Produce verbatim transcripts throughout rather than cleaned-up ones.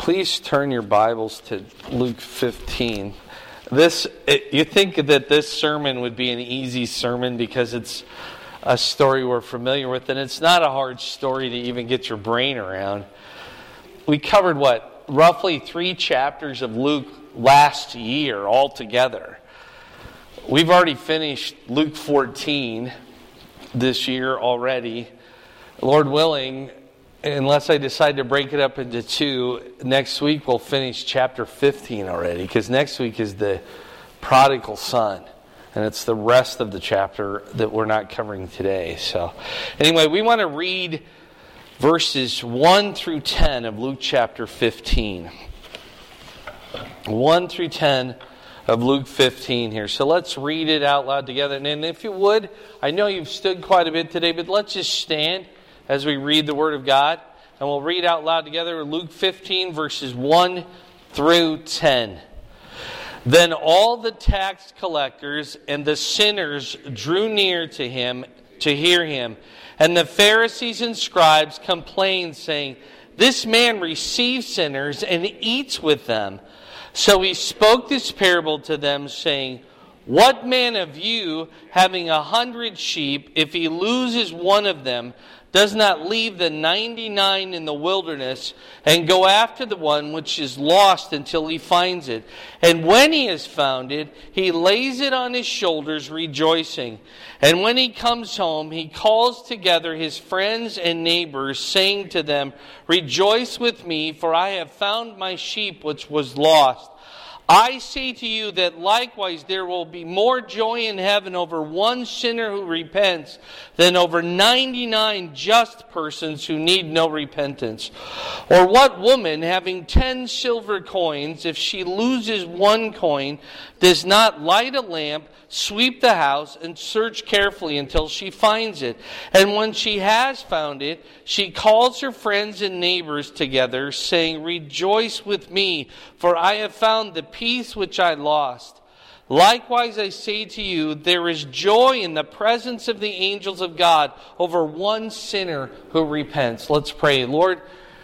Please turn your Bibles to Luke fifteen. This it, you think that this sermon would be an easy sermon because it's a story we're familiar with, and it's not a hard story to even get your brain around. We covered, what, roughly three chapters of Luke last year altogether. We've already finished Luke fourteen this year already. Lord willing, unless I decide to break it up into two, next week we'll finish chapter fifteen already, because next week is the prodigal son. And it's the rest of the chapter that we're not covering today. So, anyway, we want to read verses one through ten of Luke chapter fifteen. one through ten of Luke fifteen here. So let's read it out loud together. And if you would, I know you've stood quite a bit today, but let's just stand as we read the Word of God. And we'll read out loud together Luke fifteen, verses one through ten. Then all the tax collectors and the sinners drew near to him to hear him. And the Pharisees and scribes complained, saying, "This man receives sinners and eats with them." So he spoke this parable to them, saying, "What man of you, having a hundred sheep, if he loses one of them, does not leave the ninety-nine in the wilderness and go after the one which is lost until he finds it? And when he has found it, he lays it on his shoulders, rejoicing. And when he comes home, he calls together his friends and neighbors, saying to them, 'Rejoice with me, for I have found my sheep which was lost.' I say to you that likewise there will be more joy in heaven over one sinner who repents than over ninety-nine just persons who need no repentance. Or what woman, having ten silver coins, if she loses one coin, does not light a lamp, sweep the house, and search carefully until she finds it? And when she has found it, she calls her friends and neighbors together, saying, 'Rejoice with me, for I have found the peace which I lost.' Likewise, I say to you, there is joy in the presence of the angels of God over one sinner who repents." Let's pray. Lord,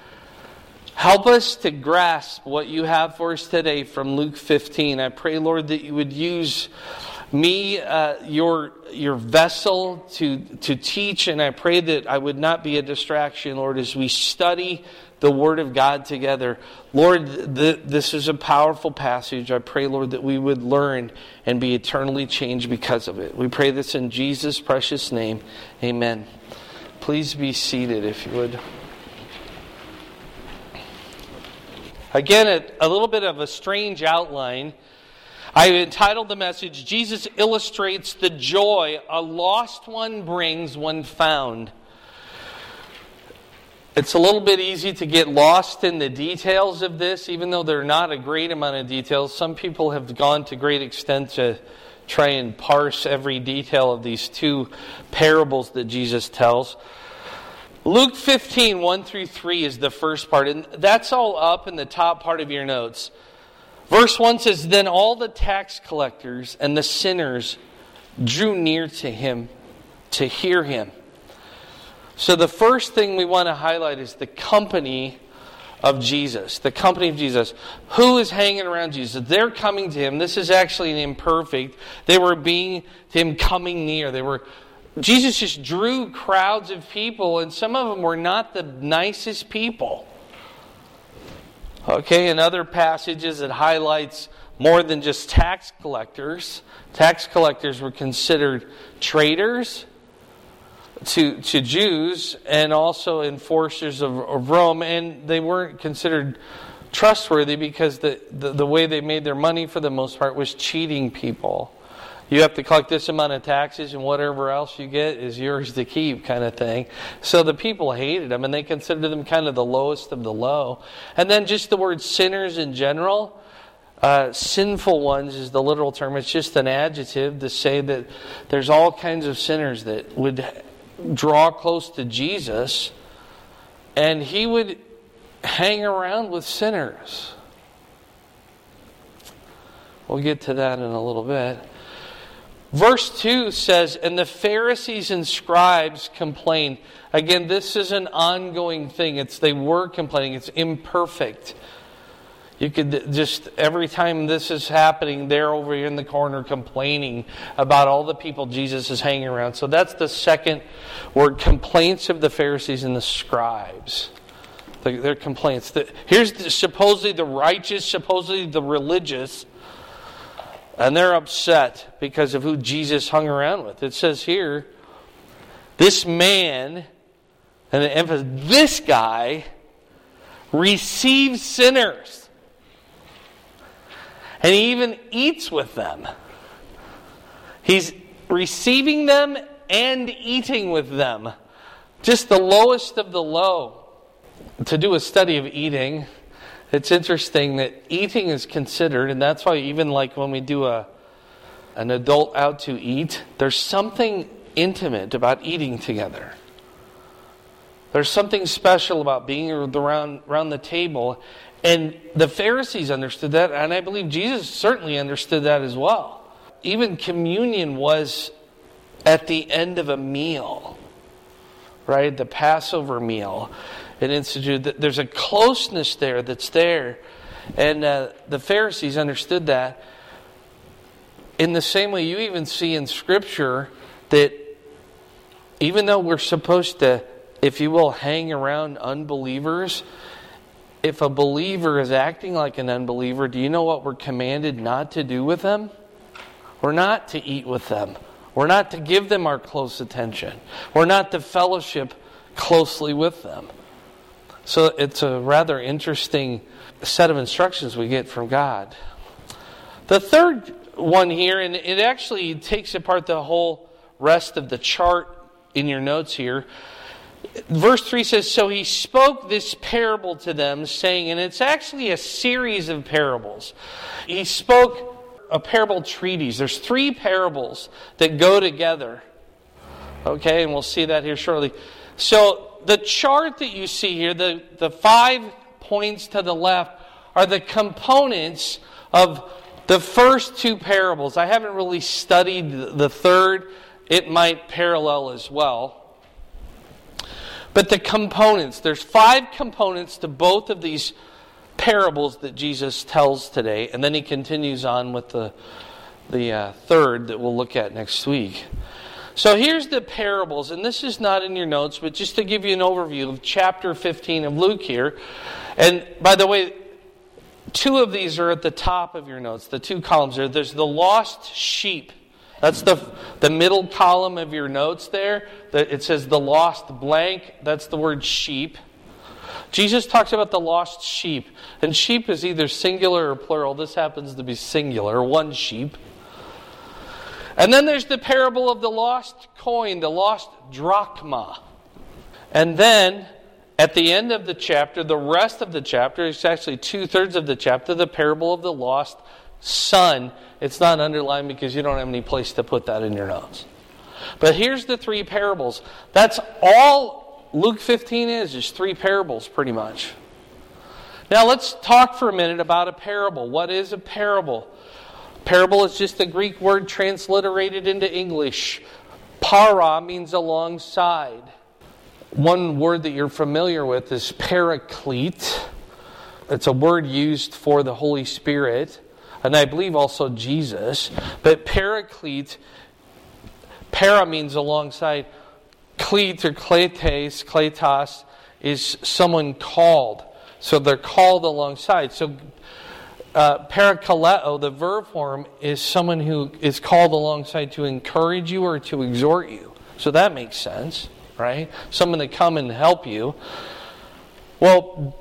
help us to grasp what you have for us today from Luke fifteen. I pray, Lord, that you would use me, uh, your your vessel to to teach, and I pray that I would not be a distraction, Lord, as we study the Word of God together. Lord, th- this is a powerful passage. I pray, Lord, that we would learn and be eternally changed because of it. We pray this in Jesus' precious name. Amen. Please be seated if you would. Again, a, a little bit of a strange outline. I entitled the message, "Jesus Illustrates the Joy a Lost One Brings When Found." It's a little bit easy to get lost in the details of this, even though they're not a great amount of details. Some people have gone to great extent to try and parse every detail of these two parables that Jesus tells. Luke fifteen, one through three is the first part, and that's all up in the top part of your notes. Verse one says, "Then all the tax collectors and the sinners drew near to him to hear him." So the first thing we want to highlight is the company of Jesus. The company of Jesus. Who is hanging around Jesus? They're coming to him. This is actually an imperfect. They were being to him coming near. They were. Jesus just drew crowds of people, and some of them were not the nicest people. Okay, in other passages it highlights more than just tax collectors. Tax collectors were considered traitors to to Jews and also enforcers of, of Rome, and they weren't considered trustworthy because the, the, the way they made their money for the most part was cheating people. You have to collect this amount of taxes, and whatever else you get is yours to keep, kind of thing. So the people hated them, and they considered them kind of the lowest of the low. And then just the word sinners in general, uh, sinful ones is the literal term. It's just an adjective to say that there's all kinds of sinners that would draw close to Jesus, and he would hang around with sinners. We'll get to that in a little bit. Verse two says, "And the Pharisees and scribes complained." Again, this is an ongoing thing. It's they were complaining. It's imperfect. You could just, every time this is happening, they're over here in the corner complaining about all the people Jesus is hanging around. So that's the second word, complaints of the Pharisees and the scribes. Their complaints. Here's the, supposedly the righteous, supposedly the religious, and they're upset because of who Jesus hung around with. It says here, this man, and the emphasis, this guy receives sinners. And he even eats with them. He's receiving them and eating with them. Just the lowest of the low. To do a study of eating, it's interesting that eating is considered, and that's why even like when we do a an adult out to eat, there's something intimate about eating together. There's something special about being around, around the table. And the Pharisees understood that, and I believe Jesus certainly understood that as well. Even communion was at the end of a meal, right? The Passover meal. It instituted, there's a closeness there that's there. And uh, the Pharisees understood that. In the same way, you even see in Scripture that even though we're supposed to, if you will, hang around unbelievers, if a believer is acting like an unbeliever, do you know what we're commanded not to do with them? We're not to eat with them. We're not to give them our close attention. We're not to fellowship closely with them. So it's a rather interesting set of instructions we get from God. The third one here, and it actually takes apart the whole rest of the chart in your notes here. Verse three says, so he spoke this parable to them, saying, and it's actually a series of parables. He spoke a parable treatise. There's three parables that go together. Okay, and we'll see that here shortly. So the chart that you see here, the, the five points to the left, are the components of the first two parables. I haven't really studied the third. It might parallel as well. But the components, there's five components to both of these parables that Jesus tells today. And then he continues on with the, the uh, third that we'll look at next week. So here's the parables, and this is not in your notes, but just to give you an overview of chapter fifteen of Luke here. And by the way, two of these are at the top of your notes, the two columns there. There's the lost sheep. That's the the middle column of your notes there. It says the lost blank. That's the word sheep. Jesus talks about the lost sheep. And sheep is either singular or plural. This happens to be singular, one sheep. And then there's the parable of the lost coin, the lost drachma. And then at the end of the chapter, the rest of the chapter, it's actually two-thirds of the chapter, the parable of the lost son. It's not underlined because you don't have any place to put that in your notes. But here's the three parables. That's all Luke fifteen is, just three parables pretty much. Now let's talk for a minute about a parable. What is a parable? Parable is just a Greek word transliterated into English. Para means alongside. One word that you're familiar with is paraclete. It's a word used for the Holy Spirit, and I believe also Jesus. But paraclete, para means alongside. Clete or kletes, kletos, is someone called. So they're called alongside. So uh, parakaleo, the verb form, is someone who is called alongside to encourage you or to exhort you. So that makes sense, right? Someone to come and help you. Well,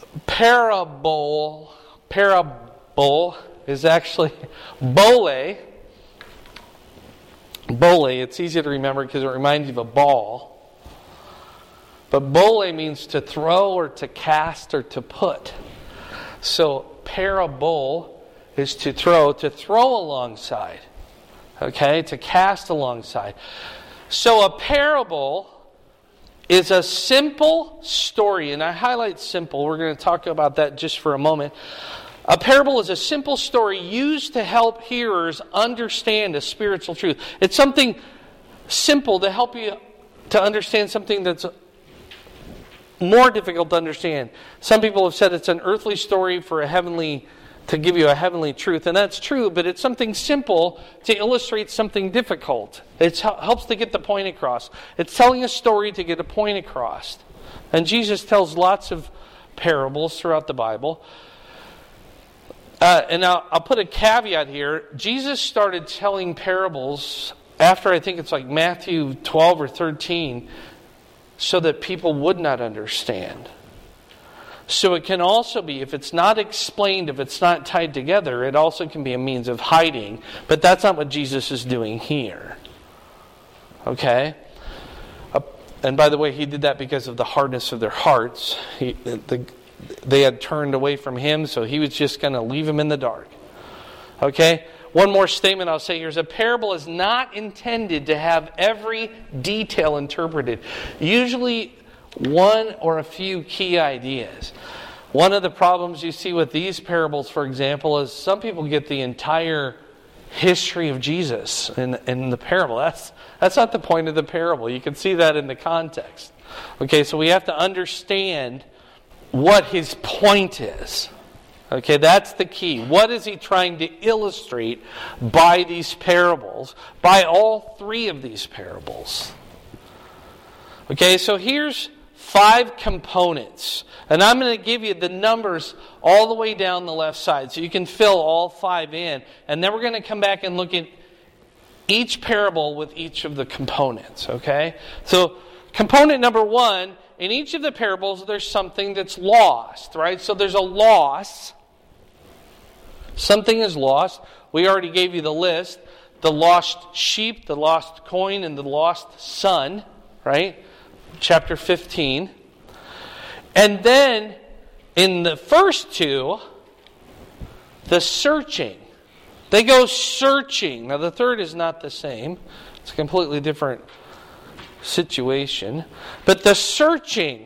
parabole, parabole is actually bole. Bole, it's easy to remember because it reminds you of a ball. But bole means to throw or to cast or to put. So parabole is to throw, to throw alongside. Okay, to cast alongside. So a parable is a simple story, and I highlight simple. We're going to talk about that just for a moment. A parable is a simple story used to help hearers understand a spiritual truth. It's something simple to help you to understand something that's more difficult to understand. Some people have said it's an earthly story for a heavenly, to give you a heavenly truth. And that's true, but it's something simple to illustrate something difficult. It helps to get the point across. It's telling a story to get a point across. And Jesus tells lots of parables throughout the Bible. Uh, and I'll, I'll put a caveat here. Jesus started telling parables after, I think it's like Matthew twelve or thirteen, so that people would not understand. So it can also be, if it's not explained, if it's not tied together, it also can be a means of hiding. But that's not what Jesus is doing here. Okay? Uh, and by the way, he did that because of the hardness of their hearts. He, the, they had turned away from him, so he was just going to leave them in the dark. Okay? One more statement I'll say here is a parable is not intended to have every detail interpreted. Usually one or a few key ideas. One of the problems you see with these parables, for example, is some people get the entire history of Jesus in, in the parable. That's, that's not the point of the parable. You can see that in the context. Okay, so we have to understand what his point is. Okay, that's the key. What is he trying to illustrate by these parables? By all three of these parables. Okay, so here's five components. And I'm going to give you the numbers all the way down the left side so you can fill all five in. And then we're going to come back and look at each parable with each of the components. Okay? So component number one, in each of the parables there's something that's lost. Right? So there's a loss. Something is lost. We already gave you the list. The lost sheep, the lost coin, and the lost son. Right? Chapter fifteen. And then, in the first two, the searching. They go searching. Now, the third is not the same. It's a completely different situation. But the searching.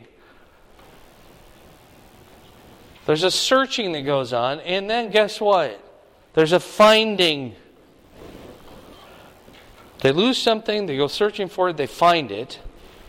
There's a searching that goes on. And then, guess what? There's a finding. They lose something. They go searching for it. They find it.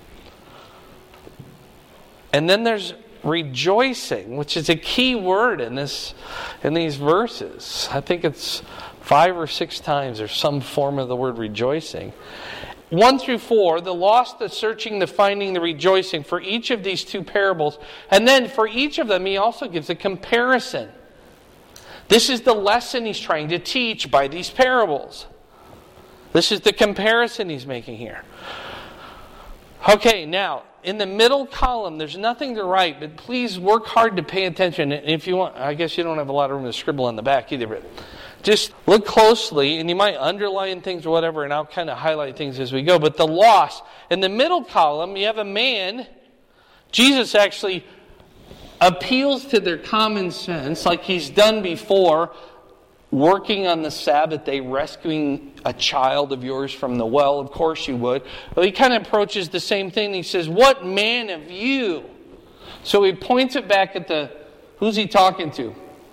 And then there's rejoicing, which is a key word in this, in these verses. I think it's five or six times there's some form of the word rejoicing. One through four, the lost, the searching, the finding, the rejoicing for each of these two parables. And then for each of them, he also gives a comparison. This is the lesson he's trying to teach by these parables. This is the comparison he's making here. Okay, now, in the middle column, there's nothing to write, but please work hard to pay attention. And if you want, I guess you don't have a lot of room to scribble on the back either, but just look closely, and you might underline things or whatever, and I'll kind of highlight things as we go. But the loss, in the middle column, you have a man. Jesus actually appeals to their common sense, like he's done before, working on the Sabbath day, rescuing a child of yours from the well. Of course you would. Well, he kind of approaches the same thing. He says, what man of you? So he points it back at the, who's he talking to?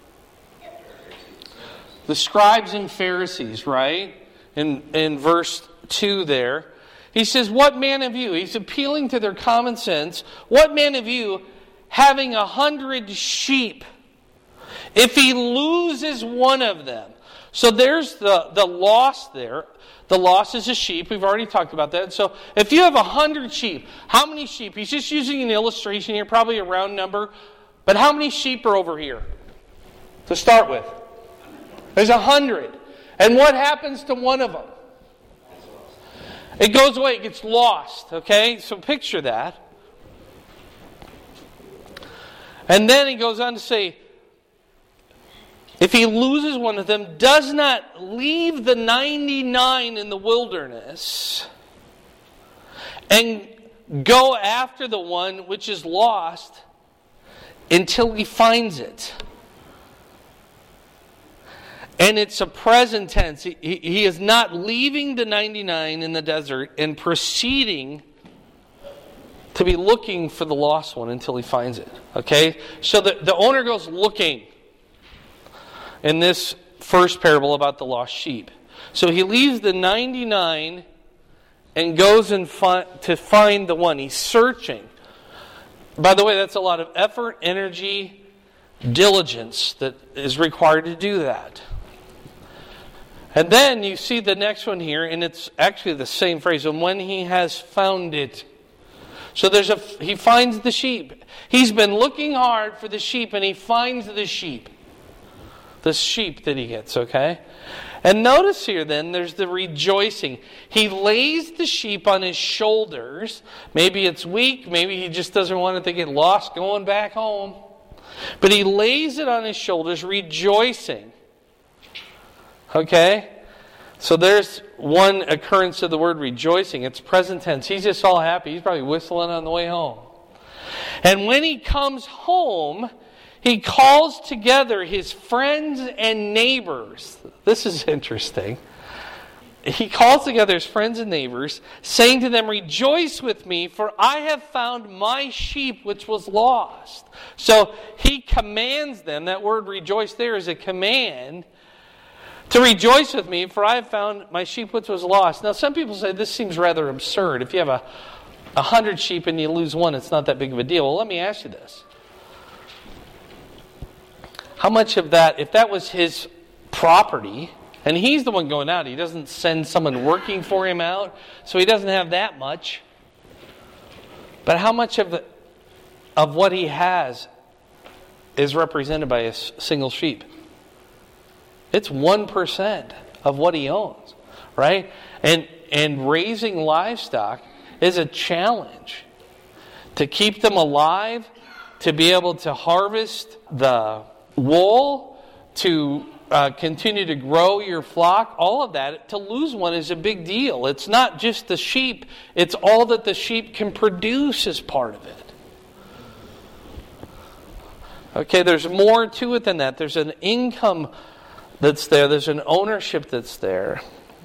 The scribes and Pharisees, right? In, in verse two there. He says, what man of you? He's appealing to their common sense. What man of you, having a hundred sheep, if he loses one of them? So there's the, the loss there. The loss is a sheep. We've already talked about that. So if you have a hundred sheep, how many sheep? He's just using an illustration here, probably a round number. But how many sheep are over here to start with? There's a hundred. And what happens to one of them? It goes away. It gets lost. Okay? So picture that. And then he goes on to say, if he loses one of them, does not leave the ninety-nine in the wilderness and go after the one which is lost until he finds it. And it's a present tense. He, he is not leaving the ninety-nine in the desert and proceeding to be looking for the lost one until he finds it. Okay? So the, the owner goes looking in this first parable about the lost sheep. So he leaves the ninety-nine and goes and fi- to find the one. He's searching. By the way, that's a lot of effort, energy, diligence that is required to do that. And then you see the next one here, and it's actually the same phrase. And when he has found it. So there's a he finds the sheep. He's been looking hard for the sheep, and he finds the sheep. The sheep that he gets, okay? And notice here then, there's the rejoicing. He lays the sheep on his shoulders. Maybe it's weak. Maybe he just doesn't want it to get lost going back home. But he lays it on his shoulders, rejoicing. Okay? So there's one occurrence of the word rejoicing. It's present tense. He's just all happy. He's probably whistling on the way home. And when he comes home, he calls together his friends and neighbors. This is interesting. He calls together his friends and neighbors, saying to them, "Rejoice with me, for I have found my sheep which was lost." So he commands them. That word rejoice there is a command. To rejoice with me, for I have found my sheep which was lost. Now some people say this seems rather absurd. If you have a, a hundred sheep and you lose one, it's not that big of a deal. Well, let me ask you this. How much of that, if that was his property, and he's the one going out, he doesn't send someone working for him out, so he doesn't have that much. But how much of the, of what he has is represented by a single sheep? It's one percent of what he owns, right? And and raising livestock is a challenge. To keep them alive, to be able to harvest the wool, to uh, continue to grow your flock, all of that, to lose one is a big deal. It's not just the sheep, it's all that the sheep can produce as part of it. Okay, there's more to it than that. There's an income that's there. There's an ownership that's there.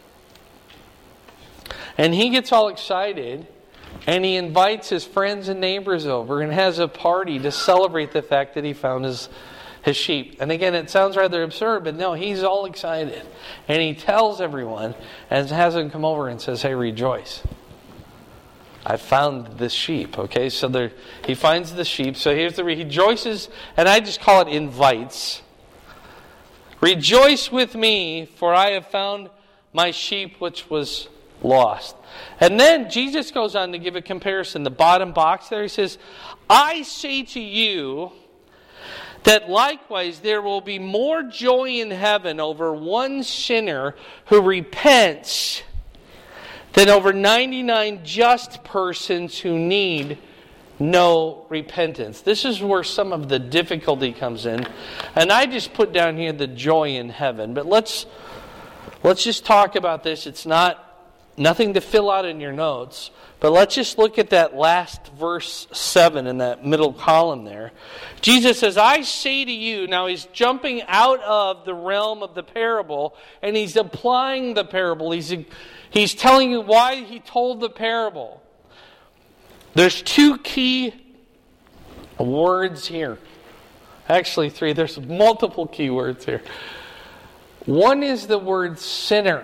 And he gets all excited and he invites his friends and neighbors over and has a party to celebrate the fact that he found his, his sheep. And again, it sounds rather absurd, but no, he's all excited. And he tells everyone and has them come over and says, "Hey, rejoice. I found this sheep." Okay, so there, he finds the sheep. So here's the, he rejoices, and I just call it invites. "Rejoice with me, for I have found my sheep which was lost." And then Jesus goes on to give a comparison. The bottom box there, he says, "I say to you that likewise there will be more joy in heaven over one sinner who repents than over ninety-nine just persons who need no repentance." This is where some of the difficulty comes in. And I just put down here the joy in heaven. But let's let's just talk about this. It's not nothing to fill out in your notes. But let's just look at that last verse seven in that middle column there. Jesus says, "I say to you," now he's jumping out of the realm of the parable and he's applying the parable. He's, he's telling you why he told the parable. There's two key words here. Actually, three. There's multiple key words here. One is the word sinner.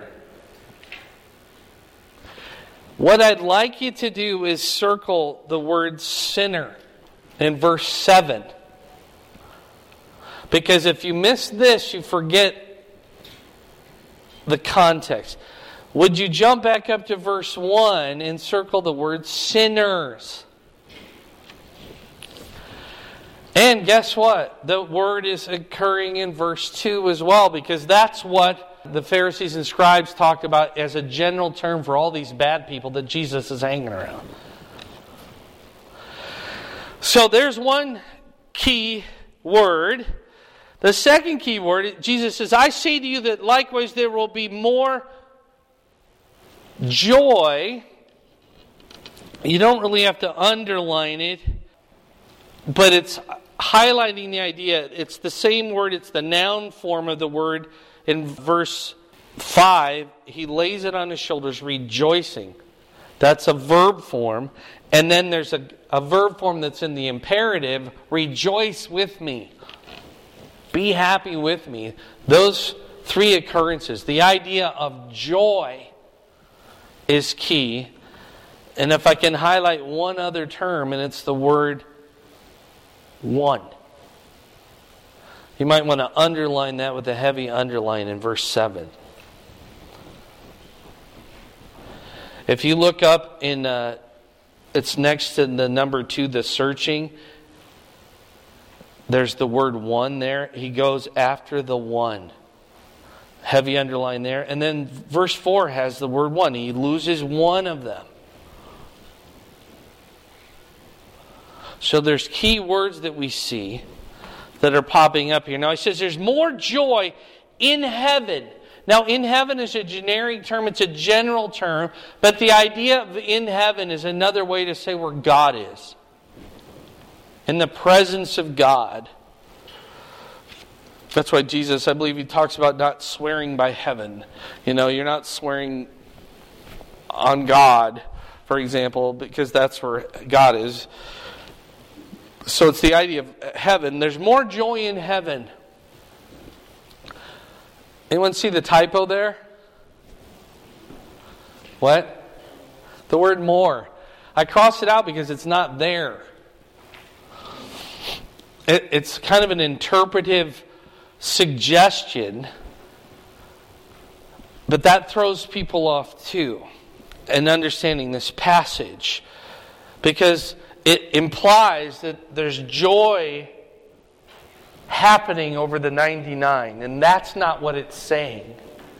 What I'd like you to do is circle the word sinner in verse seven. Because if you miss this, you forget the context. Would you jump back up to verse one and circle the word sinners? And guess what? The word is occurring in verse two as well, because that's what the Pharisees and scribes talked about as a general term for all these bad people that Jesus is hanging around. So there's one key word. The second key word, Jesus says, "I say to you that likewise there will be more joy." You don't really have to underline it, but it's highlighting the idea. It's the same word, it's the noun form of the word in verse five. He lays it on his shoulders, rejoicing. That's a verb form. And then there's a, a verb form that's in the imperative, rejoice with me. Be happy with me. Those three occurrences. The idea of joy is key. And if I can highlight one other term, and it's the word One. You might want to underline that with a heavy underline in verse seven. If you look up in, uh, it's next to the number two, the searching. There's the word one there. He goes after the one. Heavy underline there. And then verse four has the word one. He loses one of them. So there's key words that we see that are popping up here. Now he says there's more joy in heaven. Now in heaven is a generic term. It's a general term. But the idea of in heaven is another way to say where God is. In the presence of God. That's why Jesus, I believe he talks about not swearing by heaven. You know, you're not swearing on God, for example, because that's where God is. So it's the idea of heaven. There's more joy in heaven. Anyone see the typo there? What? The word more. I crossed it out because it's not there. It, it's kind of an interpretive suggestion, but that throws people off too in understanding this passage, because it implies that there's joy happening over the ninety-nine, and that's not what it's saying.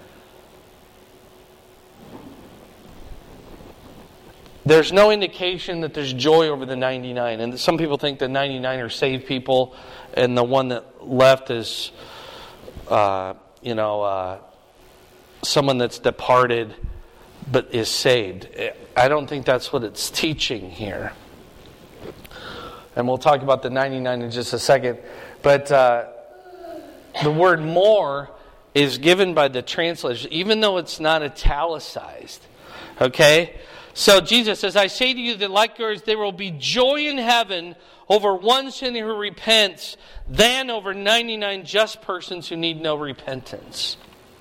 There's no indication that there's joy over the ninety-nine. And some people think the ninety-nine are saved people, and the one that left is, uh, you know, uh, someone that's departed but is saved. I don't think that's what it's teaching here. And we'll talk about the ninety-nine in just a second. But uh, the word more is given by the translators, even though it's not italicized. Okay? So Jesus says, I say to you that like yours, there will be joy in heaven over one sinner who repents than over ninety-nine just persons who need no repentance.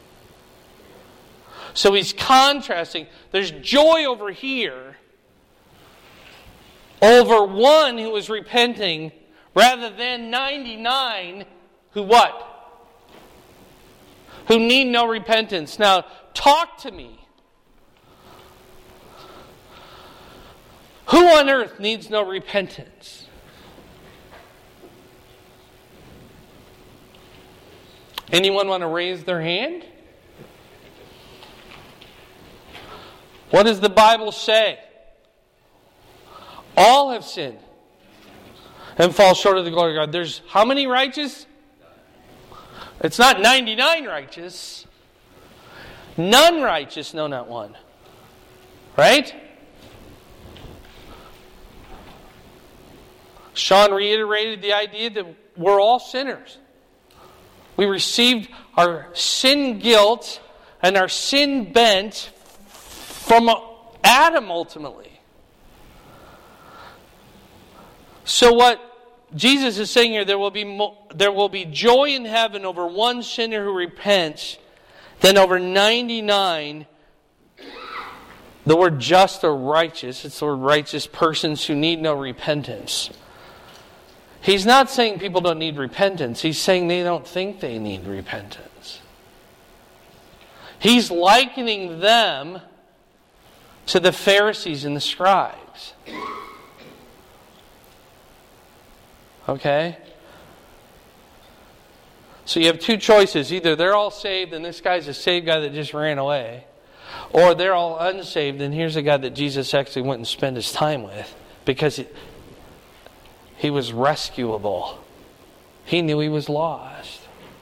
So he's contrasting. There's joy over here over one who is repenting rather than ninety-nine who what? Who need no repentance. Now, talk to me. Who on earth needs no repentance? Anyone want to raise their hand? What does the Bible say? All have sinned and fall short of the glory of God. There's how many righteous? It's not ninety-nine righteous. None righteous, no, not one. Right? Sean reiterated the idea that we're all sinners. We received our sin guilt and our sin bent from Adam ultimately. So what Jesus is saying here, there will be mo- there will be joy in heaven over one sinner who repents than over ninety-nine. The word just or righteous, it's the word righteous persons who need no repentance. He's not saying people don't need repentance. He's saying they don't think they need repentance. He's likening them to the Pharisees and the scribes. Okay? So you have two choices. Either they're all saved and this guy's a saved guy that just ran away. Or they're all unsaved and here's a guy that Jesus actually went and spent his time with. Because it, he was rescuable. He knew he was lost.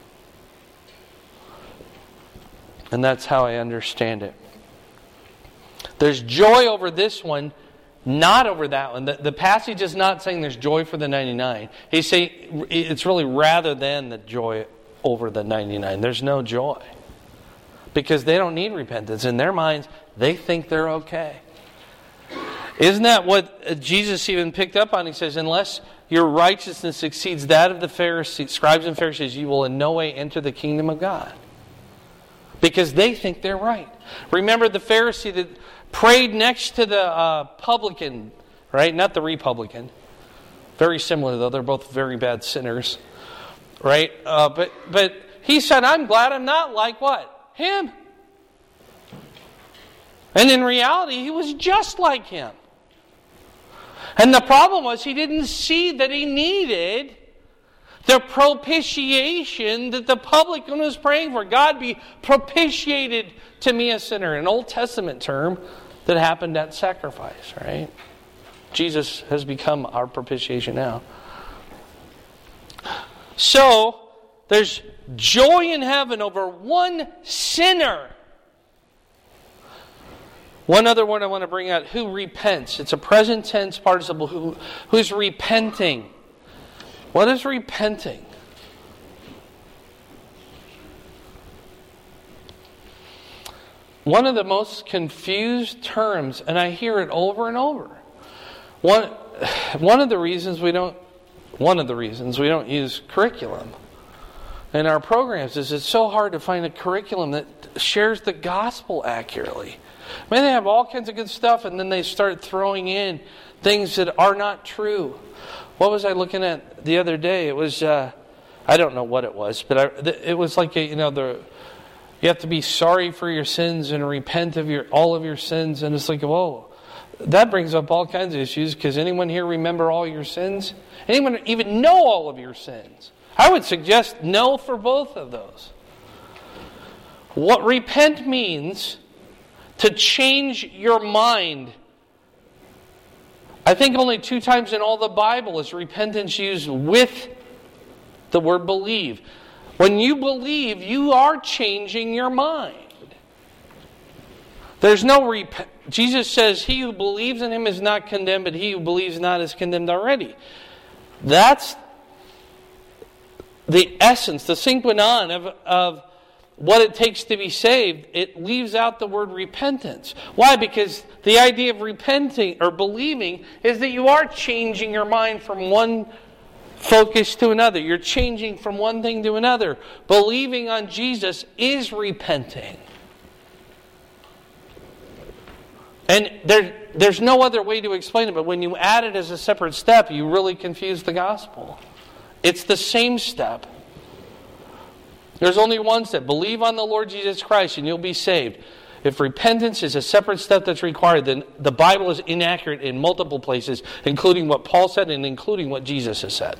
And that's how I understand it. There's joy over this one, not over that one. The, the passage is not saying there's joy for the ninety-nine. He's saying it's really rather than the joy over the ninety-nine. There's no joy. Because they don't need repentance. In their minds, they think they're okay. Isn't that what Jesus even picked up on? He says, unless your righteousness exceeds that of the Pharisees, scribes and Pharisees, you will in no way enter the kingdom of God. Because they think they're right. Remember the Pharisee that prayed next to the uh, publican, right? Not the Republican. Very similar, though. They're both very bad sinners. Right? Uh, but, but he said, I'm glad I'm not like what? Him. And in reality, he was just like him. And the problem was he didn't see that he needed the propitiation that the publican was praying for. God be propitiated to me, a sinner. An Old Testament term that happened at sacrifice, right? Jesus has become our propitiation now. So, there's joy in heaven over one sinner. One other word I want to bring out, who repents. It's a present tense participle, who, who's repenting. What is repenting? One of the most confused terms, and I hear it over and over. One, one of the reasons we don't, one of the reasons we don't use curriculum in our programs is it's so hard to find a curriculum that shares the gospel accurately. I mean, they have all kinds of good stuff, and then they start throwing in things that are not true. What was I looking at the other day? It was, uh, I don't know what it was, but I, it was like, a, you know, the you have to be sorry for your sins and repent of your all of your sins. And it's like, whoa, that brings up all kinds of issues, because anyone here remember all your sins? Anyone even know all of your sins? I would suggest no for both of those. What repent means, to change your mind. I think only two times in all the Bible is repentance used with the word believe. When you believe, you are changing your mind. There's no rep- Jesus says, he who believes in him is not condemned, but he who believes not is condemned already. That's the essence, the sine qua non of, of what it takes to be saved. It leaves out the word repentance. Why? Because the idea of repenting or believing is that you are changing your mind from one focus to another. You're changing from one thing to another. Believing on Jesus is repenting. And there, there's no other way to explain it, but when you add it as a separate step, you really confuse the gospel. It's the same step. There's only one step. Believe on the Lord Jesus Christ and you'll be saved. If repentance is a separate step that's required, then the Bible is inaccurate in multiple places, including what Paul said and including what Jesus has said.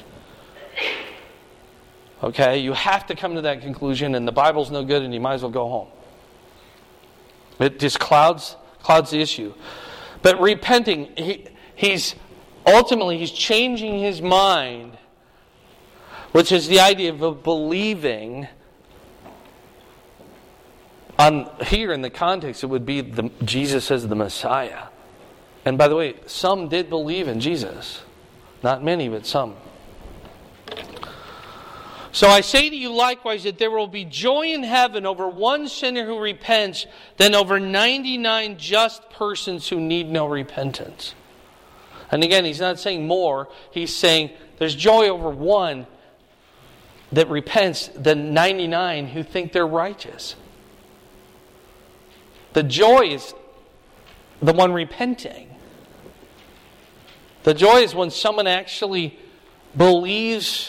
Okay? You have to come to that conclusion, and the Bible's no good and you might as well go home. It just clouds, clouds the issue. But repenting, he, he's ultimately he's changing his mind, which is the idea of believing. On here in the context, it would be the, Jesus as the Messiah. And by the way, some did believe in Jesus. Not many, but some. So I say to you likewise that there will be joy in heaven over one sinner who repents than over ninety-nine just persons who need no repentance. And again, he's not saying more. He's saying there's joy over one that repents than ninety-nine who think they're righteous. The joy is the one repenting. The joy is when someone actually believes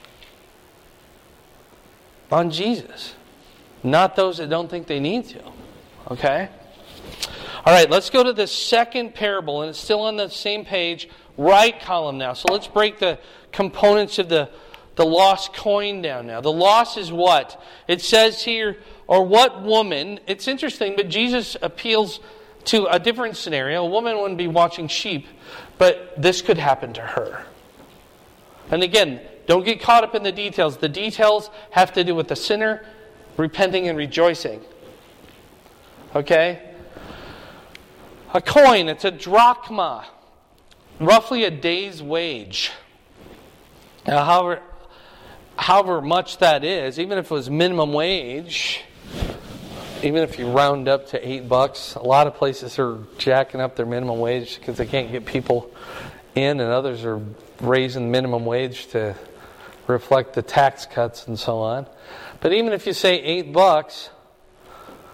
on Jesus. Not those that don't think they need to. Okay? All right, let's go to the second parable, and it's still on the same page, right column now. So let's break the components of the, the lost coin down now. The loss is what? It says here, or what woman, it's interesting, but Jesus appeals to a different scenario. A woman wouldn't be watching sheep, but this could happen to her. And again, don't get caught up in the details. The details have to do with the sinner repenting and rejoicing. Okay? A coin, it's a drachma, roughly a day's wage. Now, however, however much that is, even if it was minimum wage, even if you round up to eight bucks, a lot of places are jacking up their minimum wage because they can't get people in, and others are raising minimum wage to reflect the tax cuts and so on. But even if you say eight bucks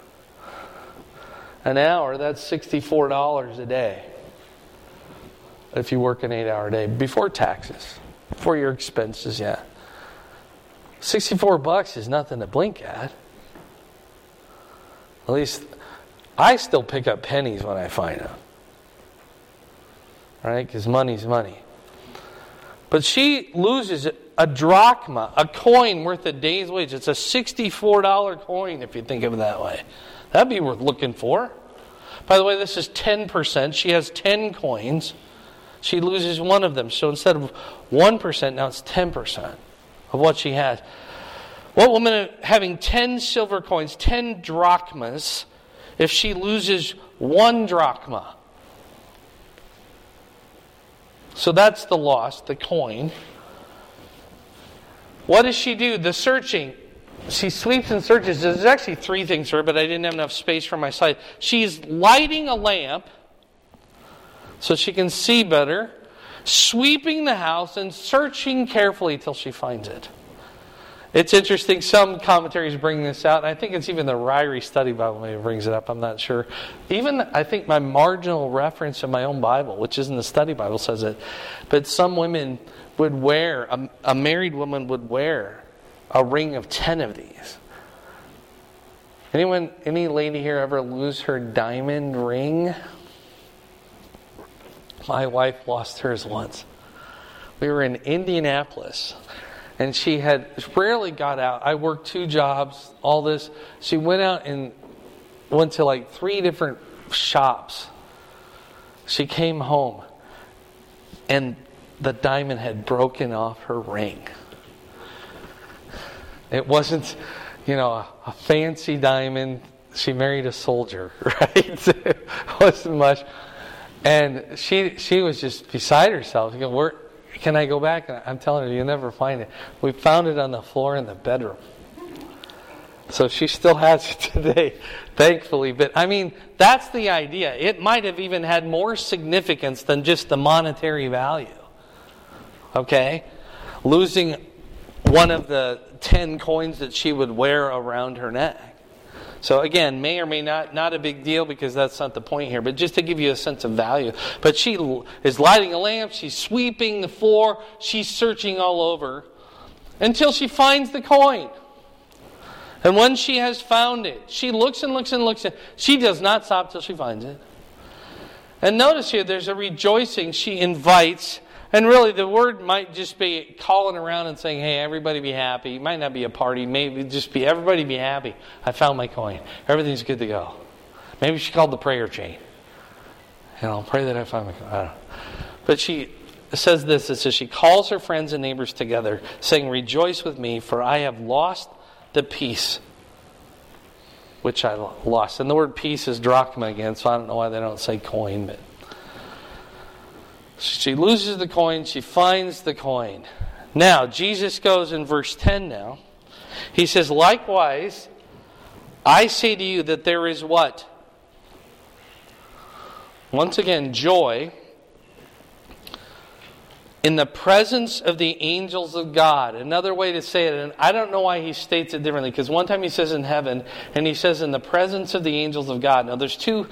an hour, that's sixty-four dollars a day. if you work an eight-hour day, before taxes, before your expenses, yeah. sixty-four bucks is nothing to blink at. At least I still pick up pennies when I find them. Right? Because money's money. But she loses a drachma, a coin worth a day's wage. It's a sixty-four dollars coin if you think of it that way. That'd be worth looking for. By the way, this is ten percent. She has ten coins. She loses one of them. So instead of one percent, now it's ten percent of what she has. What woman having ten silver coins, ten drachmas, if she loses one drachma? So that's the loss, the coin. What does she do? The searching. She sweeps and searches. There's actually three things for her, but I didn't have enough space for my slide. She's lighting a lamp so she can see better, sweeping the house, and searching carefully till she finds it. It's interesting. Some commentaries bring this out. And I think it's even the Ryrie Study Bible maybe brings it up. I'm not sure. Even, I think, my marginal reference in my own Bible, which isn't the Study Bible, says it. But some women would wear, a, a married woman would wear a ring of ten of these. Anyone, any lady here ever lose her diamond ring? My wife lost hers once. We were in Indianapolis. And she had rarely got out. I worked two jobs, all this. She went out and went to like three different shops. She came home and the diamond had broken off her ring. It wasn't, you know, a, a fancy diamond. She married a soldier, right? It wasn't much. And she she was just beside herself. You know, where can I go back? And I'm telling her, you'll never find it. We found it on the floor in the bedroom. So she still has it today, thankfully. But I mean, that's the idea. It might have even had more significance than just the monetary value. Okay? Losing one of the ten coins that she would wear around her neck. So again, may or may not, not a big deal because that's not the point here, but just to give you a sense of value. But she is lighting a lamp, she's sweeping the floor, she's searching all over until she finds the coin. And when she has found it, she looks and looks and looks. And she does not stop till she finds it. And notice here, there's a rejoicing. She invites. And really, the word might just be calling around and saying, hey, everybody be happy. It might not be a party. Maybe just be, everybody be happy. I found my coin. Everything's good to go. Maybe she called the prayer chain. You know, pray that I find my coin. I don't know. But she says this. It says, she calls her friends and neighbors together, saying, rejoice with me, for I have lost the piece which I lost. And the word piece is drachma again, so I don't know why they don't say coin, but she loses the coin, she finds the coin. Now, Jesus goes in verse ten now. He says, likewise, I say to you that there is what? Once again, joy in the presence of the angels of God. Another way to say it, and I don't know why he states it differently, because one time he says in heaven, and he says in the presence of the angels of God. Now, there's two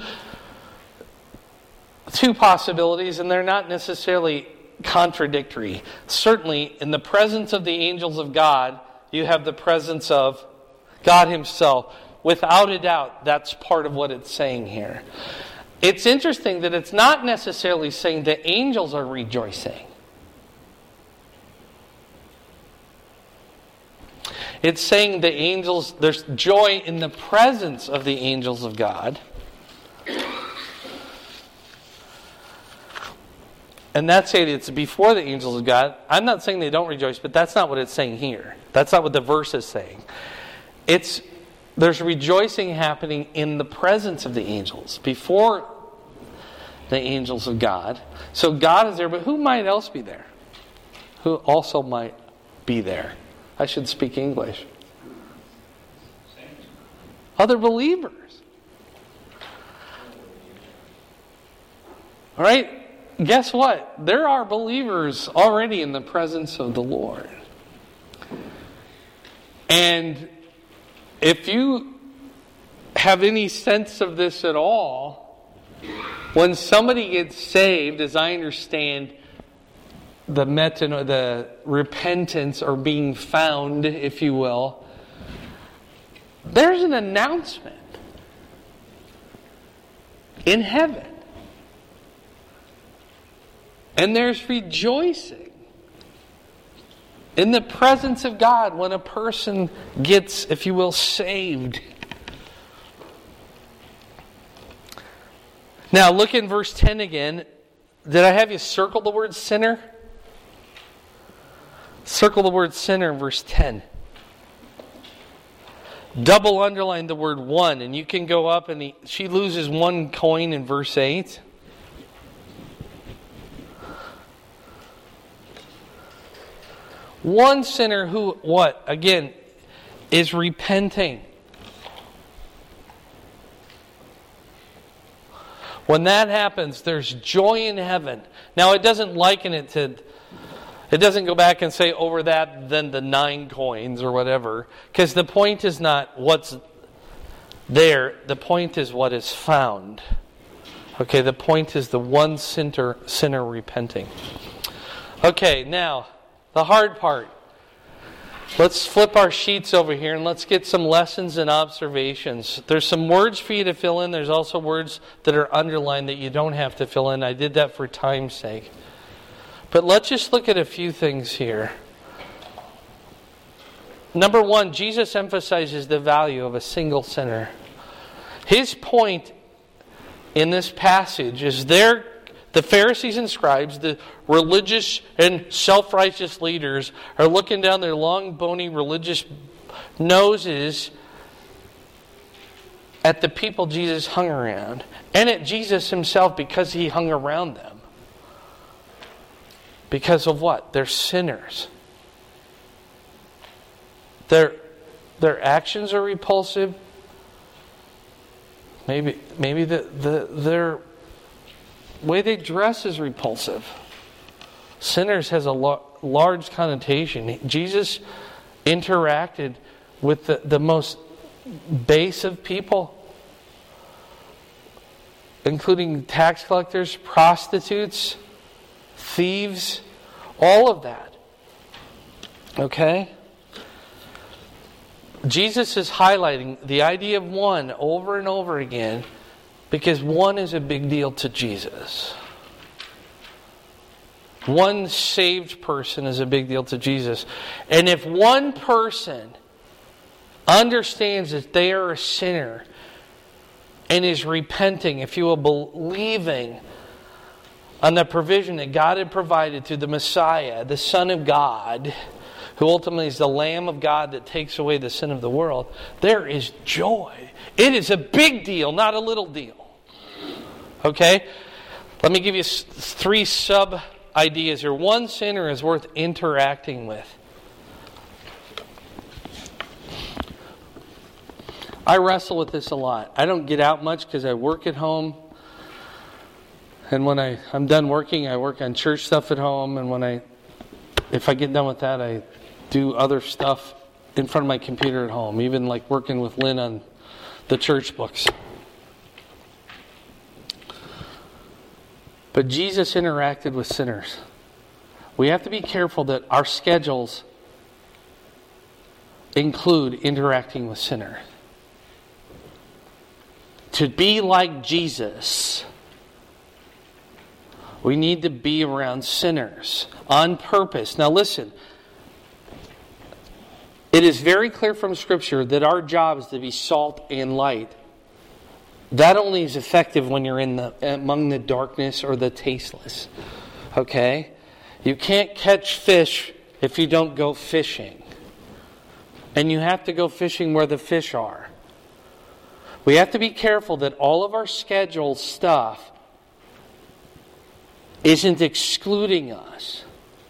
Two possibilities, and they're not necessarily contradictory. Certainly, in the presence of the angels of God, you have the presence of God Himself. Without a doubt, that's part of what it's saying here. It's interesting that it's not necessarily saying the angels are rejoicing. It's saying the angels, there's joy in the presence of the angels of God. And that's it, it's before the angels of God. I'm not saying they don't rejoice, but that's not what it's saying here. That's not what the verse is saying. It's there's rejoicing happening in the presence of the angels, before the angels of God. So God is there, but who might else be there? Who also might be there? I should speak English. Other believers. All right? Guess what? There are believers already in the presence of the Lord. And if you have any sense of this at all, When somebody gets saved, as I understand, the metano, the repentance or being found, if you will, there's an announcement in heaven. And there's rejoicing in the presence of God when a person gets, if you will, saved. Now look in verse ten again. Did I have you circle the word sinner? Circle the word sinner in verse ten. Double underline the word one, and you can go up and he, she loses one coin in verse eight. One sinner who, what? Again, is repenting. When that happens, there's joy in heaven. Now, it doesn't liken it to, it doesn't go back and say over that, then the nine coins or whatever. Because the point is not what's there. The point is what is found. Okay, the point is the one sinner, sinner repenting. Okay, now, the hard part. Let's flip our sheets over here and let's get some lessons and observations. There's some words for you to fill in. There's also words that are underlined that you don't have to fill in. I did that for time's sake. But let's just look at a few things here. Number one, Jesus emphasizes the value of a single sinner. His point in this passage is there. The Pharisees and scribes, the religious and self-righteous leaders, are looking down their long, bony, religious noses at the people Jesus hung around. And at Jesus himself because he hung around them. Because of what? They're sinners. Their, their actions are repulsive. Maybe, maybe the, the, their... The way they dress is repulsive. Sinners has a lo- large connotation. Jesus interacted with the, the most base of people, including tax collectors, prostitutes, thieves, all of that. Okay? Jesus is highlighting the idea of one over and over again, because one is a big deal to Jesus. One saved person is a big deal to Jesus. And if one person understands that they are a sinner and is repenting, if you will, believing on the provision that God had provided through the Messiah, the Son of God, who ultimately is the Lamb of God that takes away the sin of the world, there is joy. It is a big deal, not a little deal. Okay? Let me give you three sub-ideas here. One sinner is worth interacting with. I wrestle with this a lot. I don't get out much because I work at home. And when I, I'm done working, I work on church stuff at home. And when I, if I get done with that, I do other stuff in front of my computer at home. Even like working with Lynn on the church books. But Jesus interacted with sinners. We have to be careful that our schedules include interacting with sinners. To be like Jesus, we need to be around sinners on purpose. Now listen, it is very clear from Scripture that our job is to be salt and light. That only is effective when you're in the among the darkness or the tasteless. Okay? You can't catch fish if you don't go fishing. And you have to go fishing where the fish are. We have to be careful that all of our scheduled stuff isn't excluding us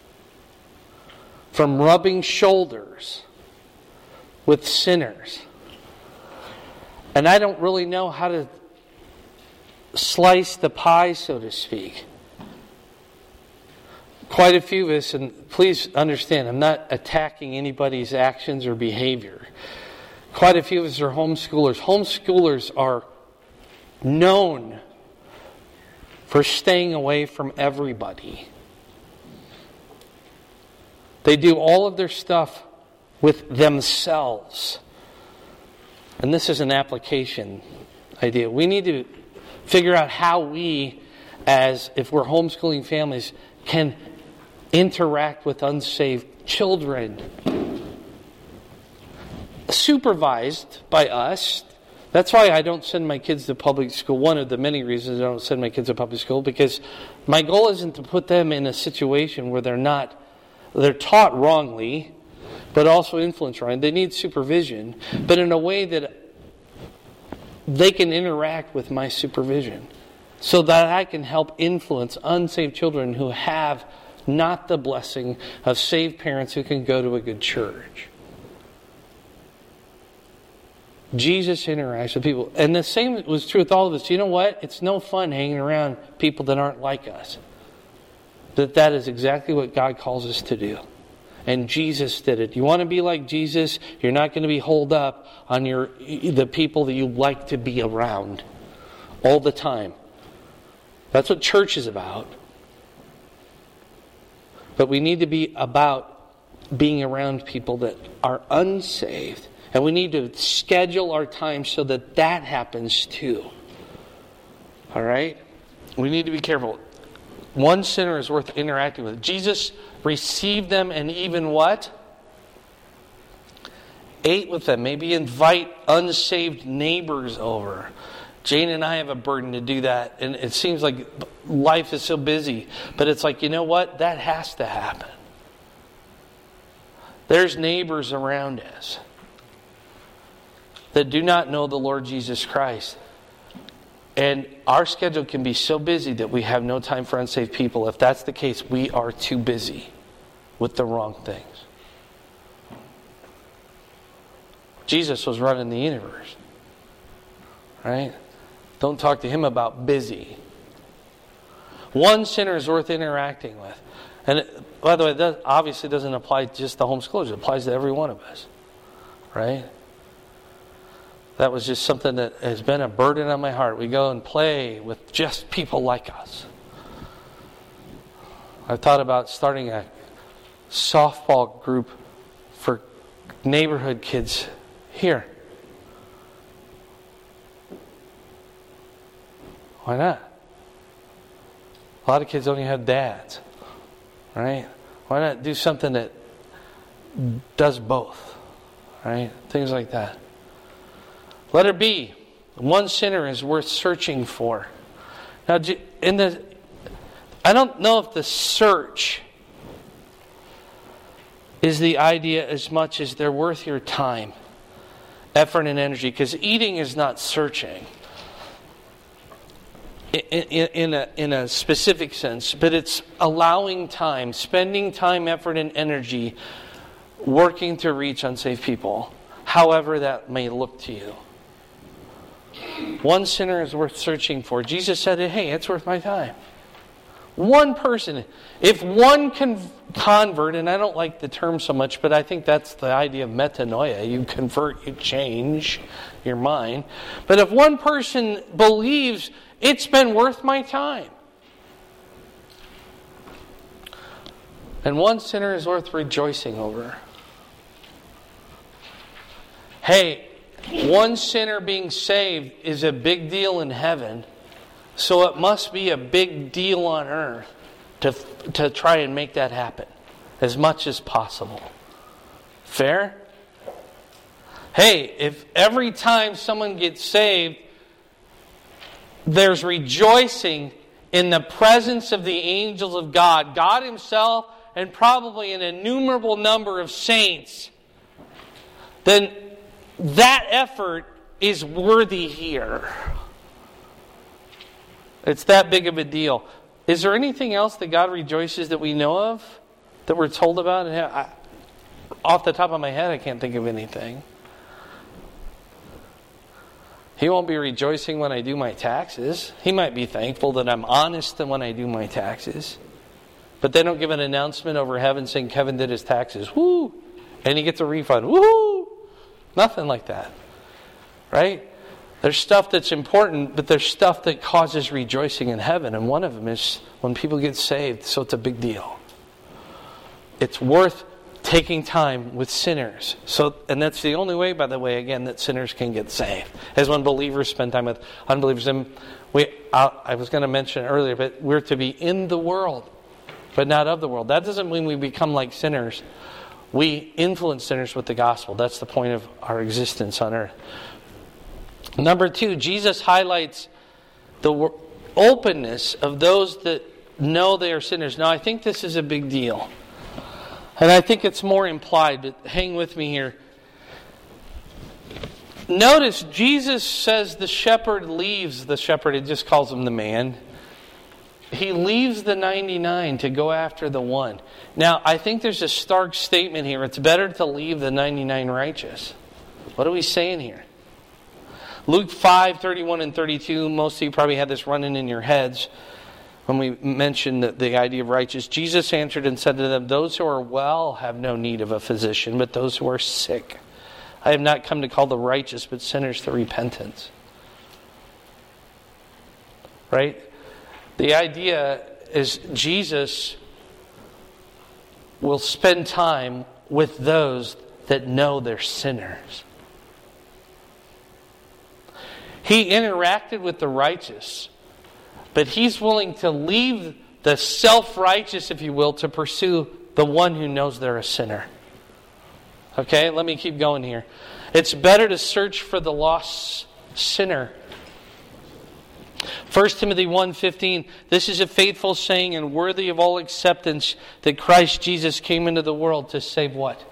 from rubbing shoulders with sinners. And I don't really know how to slice the pie, so to speak. Quite a few of us, and please understand, I'm not attacking anybody's actions or behavior. Quite a few of us are homeschoolers. Homeschoolers are known for staying away from everybody. They do all of their stuff with themselves. And this is an application idea. We need to figure out how we, as if we're homeschooling families, can interact with unsaved children. Supervised by us. That's why I don't send my kids to public school. One of the many reasons I don't send my kids to public school, because my goal isn't to put them in a situation where they're not, they're taught wrongly, but also influenced wrongly. They need supervision, but in a way that they can interact with my supervision, so that I can help influence unsaved children who have not the blessing of saved parents who can go to a good church. Jesus interacts with people. And the same was true with all of us. You know what? It's no fun hanging around people that aren't like us. But that is exactly what God calls us to do. And Jesus did it. You want to be like Jesus? You're not going to be holed up on your the people that you like to be around all the time. That's what church is about. But we need to be about being around people that are unsaved. And we need to schedule our time so that that happens too. All right? We need to be careful. One sinner is worth interacting with. Jesus received them and even what? Ate with them. Maybe invite unsaved neighbors over. Jane and I have a burden to do that. And it seems like life is so busy. But it's like, you know what? That has to happen. There's neighbors around us that do not know the Lord Jesus Christ. And our schedule can be so busy that we have no time for unsaved people. If that's the case, we are too busy with the wrong things. Jesus was running the universe. Right? Don't talk to him about busy. One sinner is worth interacting with. And it, by the way, that obviously doesn't apply just to homeschoolers. It applies to every one of us. Right? That was just something that has been a burden on my heart. We go and play with just people like us. I've thought about starting a softball group for neighborhood kids here. Why not? A lot of kids don't even have dads. Right? Why not do something that does both? Right? Things like that. Letter B. One sinner is worth searching for. Now, in the, I don't know if the search is the idea as much as they're worth your time, effort, and energy. Because eating is not searching in, in, in, a, in a specific sense, but it's allowing time, spending time, effort, and energy working to reach unsaved people, however that may look to you. One sinner is worth searching for. Jesus said, hey, it's worth my time. One person. If one can convert, and I don't like the term so much, but I think that's the idea of metanoia. You convert, you change your mind. But if one person believes, it's been worth my time. And one sinner is worth rejoicing over. Hey, one sinner being saved is a big deal in heaven, so it must be a big deal on earth to, to try and make that happen as much as possible. Fair? Hey, if every time someone gets saved, there's rejoicing in the presence of the angels of God, God Himself, and probably an innumerable number of saints, then that effort is worthy here. It's that big of a deal. Is there anything else that God rejoices that we know of? That we're told about? I, off the top of my head, I can't think of anything. He won't be rejoicing when I do my taxes. He might be thankful that I'm honest when I do my taxes. But they don't give an announcement over heaven saying Kevin did his taxes. Woo! And he gets a refund. Woo! Nothing like that. Right? There's stuff that's important, but there's stuff that causes rejoicing in heaven. And one of them is when people get saved, so it's a big deal. It's worth taking time with sinners. So, and that's the only way, by the way, again, that sinners can get saved, is when believers spend time with unbelievers. And we, I, I was going to mention earlier, but we're to be in the world, but not of the world. That doesn't mean we become like sinners. We influence sinners with the gospel. That's the point of our existence on earth. Number two, Jesus highlights the openness of those that know they are sinners. Now, I think this is a big deal. And I think it's more implied, but hang with me here. Notice, Jesus says the shepherd leaves the shepherd. It just calls him the man. He leaves the ninety-nine to go after the one. Now, I think there's a stark statement here. It's better to leave the ninety-nine righteous. What are we saying here? Luke five, thirty-one and thirty-two, most of you probably had this running in your heads when we mentioned the, the idea of righteous. Jesus answered and said to them, those who are well have no need of a physician, but those who are sick. I have not come to call the righteous, but sinners to repentance. Right? The idea is Jesus will spend time with those that know they're sinners. He interacted with the righteous, but he's willing to leave the self-righteous, if you will, to pursue the one who knows they're a sinner. Okay, let me keep going here. It's better to search for the lost sinner. First Timothy one fifteen, this is a faithful saying and worthy of all acceptance that Christ Jesus came into the world to save what?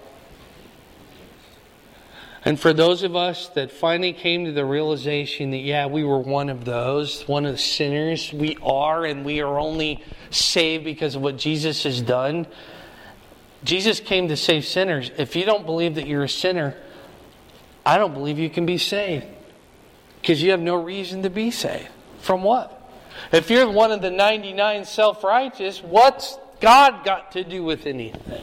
And for those of us that finally came to the realization that, yeah, we were one of those, one of the sinners, we are, and we are only saved because of what Jesus has done. Jesus came to save sinners. If you don't believe that you're a sinner, I don't believe you can be saved. Because you have no reason to be saved. From what? If you're one of the ninety-nine self-righteous, what's God got to do with anything?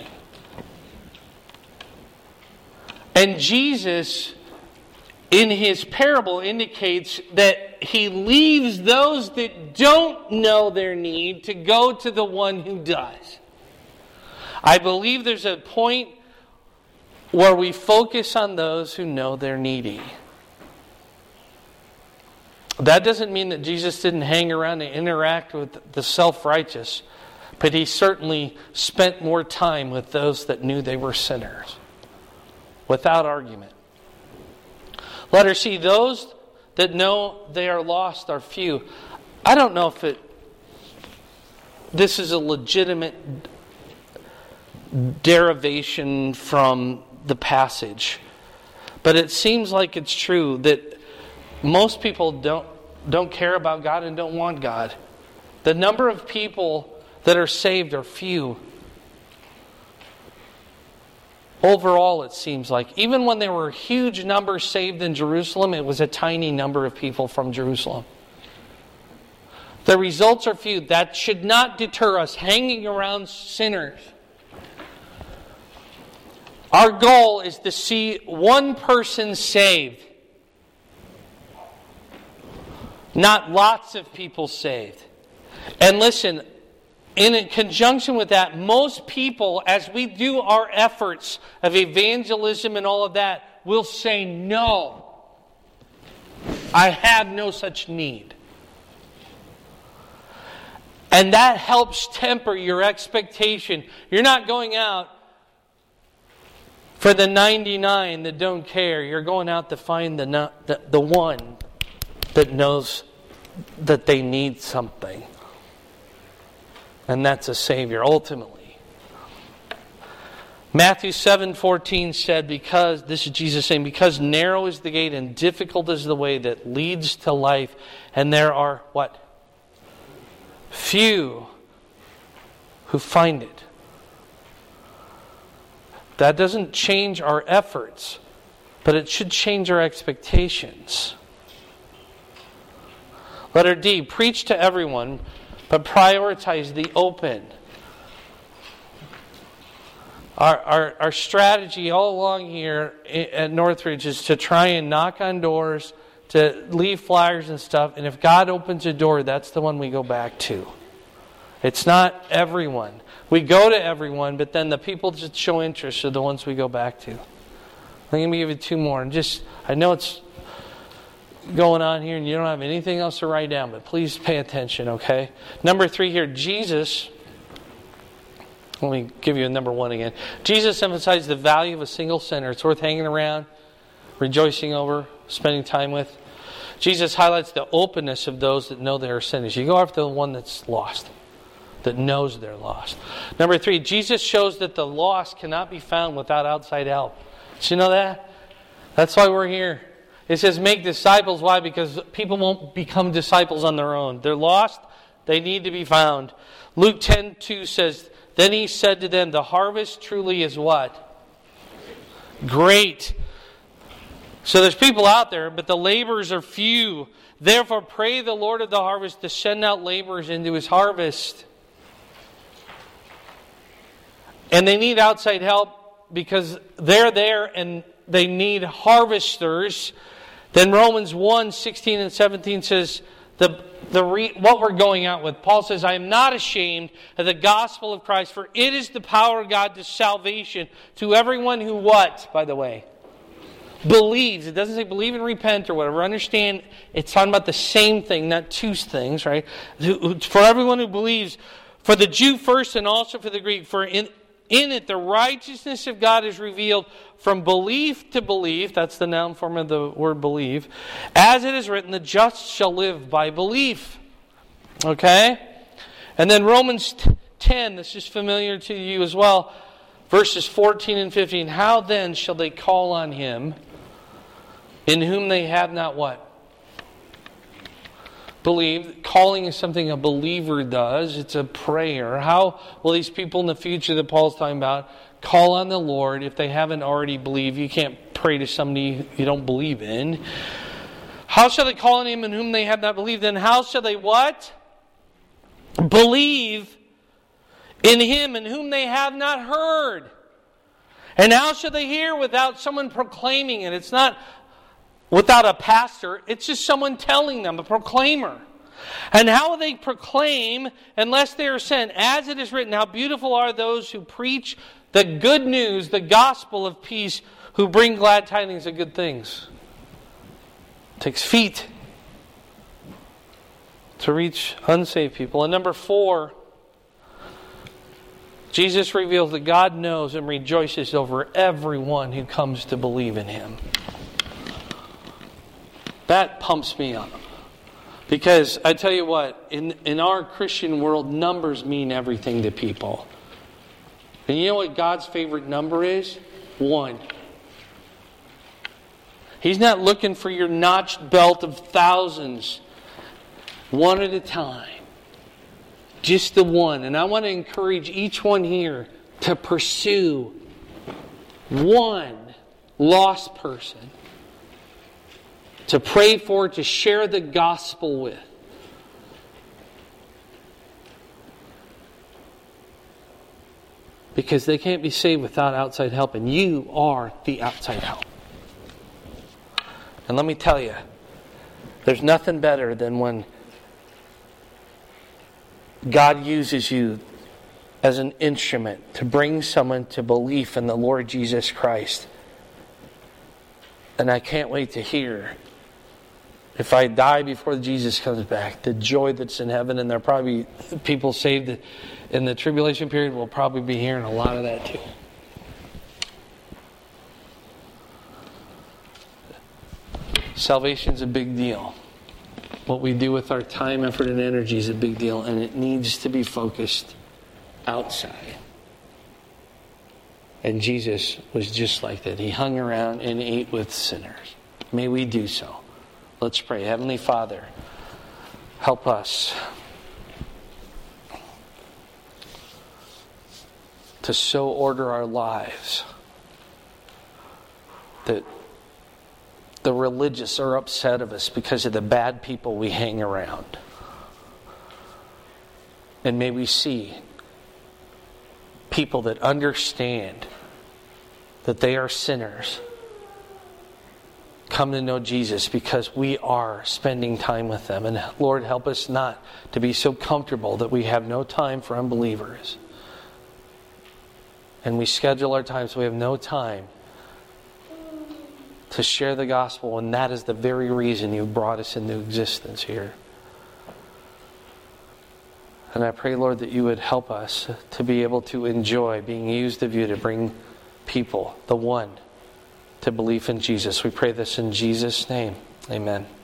And Jesus, in his parable, indicates that he leaves those that don't know their need to go to the one who does. I believe there's a point where we focus on those who know they're needy. That doesn't mean that Jesus didn't hang around and interact with the self-righteous, but he certainly spent more time with those that knew they were sinners. Without argument. Letter C, those that know they are lost are few. I don't know if it this is a legitimate derivation from the passage, but it seems like it's true that most people don't don't care about God and don't want God. The number of people that are saved are few. Overall, it seems like, even when there were huge numbers saved in Jerusalem, it was a tiny number of people from Jerusalem. The results are few. That should not deter us hanging around sinners. Our goal is to see one person saved, not lots of people saved. And listen, in conjunction with that, most people, as we do our efforts of evangelism and all of that, will say, no, I have no such need. And that helps temper your expectation. You're not going out for the ninety-nine that don't care. You're going out to find the, the, the one that knows that they need something. And that's a Savior, ultimately. Matthew seven fourteen said, because, this is Jesus saying, because narrow is the gate and difficult is the way that leads to life, and there are, what? Few who find it. That doesn't change our efforts, but it should change our expectations. Letter D, preach to everyone, but prioritize the open. Our, our, our strategy all along here at Northridge is to try and knock on doors, to leave flyers and stuff. And if God opens a door, that's the one we go back to. It's not everyone. We go to everyone, but then the people that show interest are the ones we go back to. Let me give you two more. And just, I know it's going on here and you don't have anything else to write down, but please pay attention, okay? Number three here, Jesus... Let me give you a number one again. Jesus emphasized the value of a single sinner. It's worth hanging around, rejoicing over, spending time with. Jesus highlights the openness of those that know they are sinners. You go after the one that's lost, that knows they're lost. Number three, Jesus shows that the lost cannot be found without outside help. Did you know that? That's why we're here. It says make disciples. Why? Because people won't become disciples on their own. They're lost. They need to be found. Luke ten two says, then he said to them, the harvest truly is what? Great. So there's people out there, but the laborers are few. Therefore pray the Lord of the harvest to send out laborers into his harvest. And they need outside help because they're there and they need harvesters. Then Romans one sixteen and seventeen says, the The re, what we're going out with. Paul says, I am not ashamed of the gospel of Christ, for it is the power of God to salvation to everyone who what, by the way? Believes. It doesn't say believe and repent or whatever. Understand, it's talking about the same thing, not two things, right? For everyone who believes, for the Jew first and also for the Greek, for in, in it the righteousness of God is revealed from belief to belief. That's the noun form of the word believe. As it is written, the just shall live by belief. Okay? And then Romans ten, this is familiar to you as well. Verses fourteen and fifteen. How then shall they call on him in whom they have not what? Believed. Calling is something a believer does. It's a prayer. How will these people in the future that Paul's talking about call on the Lord if they haven't already believed? You can't pray to somebody you don't believe in. How shall they call on him in whom they have not believed? Then how shall they what? Believe in him in whom they have not heard. And how shall they hear without someone proclaiming it? It's not without a pastor. It's just someone telling them, a proclaimer. And how will they proclaim unless they are sent? As it is written, how beautiful are those who preach the good news, the gospel of peace, who bring glad tidings of good things. It takes feet to reach unsaved people. And number four, Jesus reveals that God knows and rejoices over everyone who comes to believe in him. That pumps me up. Because I tell you what, in, in our Christian world, numbers mean everything to people. And you know what God's favorite number is? One. He's not looking for your notched belt of thousands. One at a time. Just the one. And I want to encourage each one here to pursue one lost person. To pray for, to share the gospel with. Because they can't be saved without outside help. And you are the outside help. And let me tell you, there's nothing better than when God uses you as an instrument to bring someone to belief in the Lord Jesus Christ. And I can't wait to hear, if I die before Jesus comes back, the joy that's in heaven. And there'll probably be people saved in the tribulation period. We'll probably be hearing a lot of that too. Salvation's a big deal. What we do with our time, effort, and energy is a big deal. And it needs to be focused outside. And Jesus was just like that. He hung around and ate with sinners. May we do so. Let's pray. Heavenly Father, help us to so order our lives that the religious are upset of us because of the bad people we hang around. And may we see people that understand that they are sinners come to know Jesus because we are spending time with them. And Lord, help us not to be so comfortable that we have no time for unbelievers. And we schedule our time so we have no time to share the gospel, and that is the very reason you brought us into existence here. And I pray, Lord, that you would help us to be able to enjoy being used of you to bring people, the one, to belief in Jesus. We pray this in Jesus' name. Amen.